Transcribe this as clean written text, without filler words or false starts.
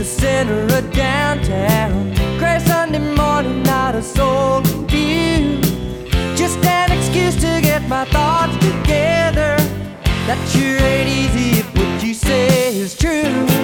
the center of downtown. Gray Sunday morning, not a soul in view. Just an excuse to get my thoughts together. That sure ain't easy if what you say is true.